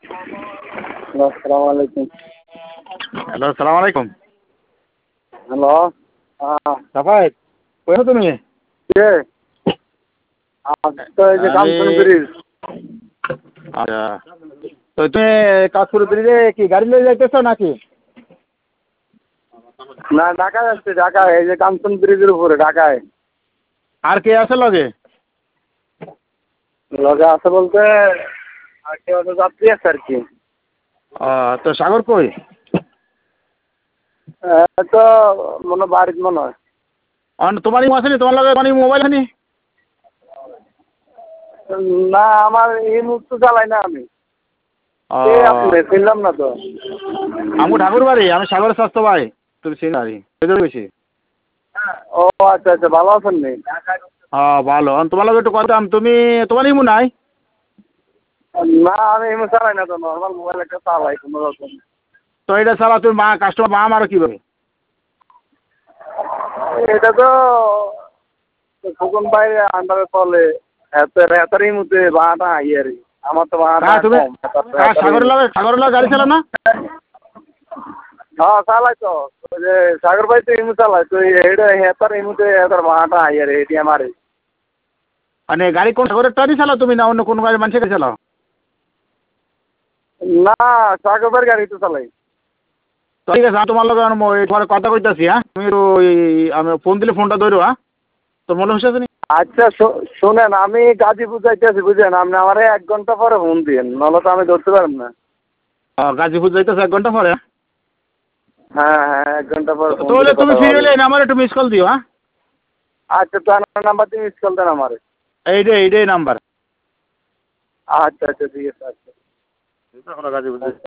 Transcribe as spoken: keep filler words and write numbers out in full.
আসসালামু আলাইকুম। হ্যালো, সালাম আলাইকুম। হ্যালো, হ্যাঁ সাফায়েত, কই আছো তুমি? কে? আমি তো এই যে আমি কাঞ্চন ব্রিজ। আচ্ছা, তো তুমি কাশপুর ব্রিজে কি গাড়ি নিয়ে যাইতেছো নাকি? না, ঢাকায় আসছি, ঢাকায় এই যে কাঞ্চন ব্রিজের উপরে ঢাকায়। আর কে আছে লগে? লগে আছে বলতে আর কেউ একটা যাত্রী আছে আর কি। ও, তো সাগর কই? এই তো মনে হয় বাড়িতে মনে হয়। অন তোমারই আসেনি, তোমার লগে মানে মোবাইল আনি? না, আমার এই মুহূর্তে চালাই না আমি। ও, কে আপনি চিনলাম না তো। আমু ঠাকুর বাড়ি, আমি সাগরের স্বাস্থ্য ভাই। তুমি চিনারি বেশি। ও আচ্ছা আচ্ছা, ভালো আছেন নি? হ্যাঁ ভালো, অন তোমার লগে একটু কথা, তুমি তোমার ইমু নাই? না, আমি এমনি চালাই না তো, নর্মাল মোবাইল একটা চালাই কোনো রকম। তো এটা ছাড়া তুমি মা কাস্টমার মা মারো কীভাবে? এটা তো খোকন ভাই আন্ডারে চলে, এত এতই মধ্যে ভাড়াটা হাই আর কি। আমার তো ভাড়াটা হ্যাঁ তুমি কম। হ্যাঁ সাগরের লগে সাগরের লগে গাড়ি চালাও না? হ্যাঁ চালাই তো, ওই যে সাগর ভাই তো এমনি চালাই তো, এটা হেতার এই মধ্যে হেতার ভাড়াটা হাই আর এটি আমার। মানে গাড়ি কোন সাগরের টানি চালাও তুমি, না অন্য কোনো গাড়ি মানুষের গাড়ি চালাও? না, সাগর ভাইয়ের গাড়ি তো চালাই। তো ঠিক আছে, আমি তোমার লগে তোমার কথা কইতাছি। হ্যাঁ তুমি ওই আমি ফোন দিলে ফোনটা ধরো। হ্যাঁ তোর মনে হচ্ছে তুমি? আচ্ছা শোনেন, আমি গাজীপুর যাইতেছি বুঝলেন, আপনি আমার এক ঘন্টা পরে ফোন দিন, নাহলে তো আমি ধরতে পারব না। ও, গাজীপুর যাইতেছে এক ঘন্টা পরে? হ্যাঁ হ্যাঁ, এক ঘন্টা পরে ফোন তাহলে দিলে তুমি কথা ফিরে বলবো। এলে আমার একটু মিস কল দিও। হ্যাঁ আচ্ছা, তো আপনার নাম্বার দিয়ে মিস কল দেন আমার। এইটাই এইটাই নাম্বার। আচ্ছা আচ্ছা, ঠিক আছে। আচ্ছা। গাজীপুর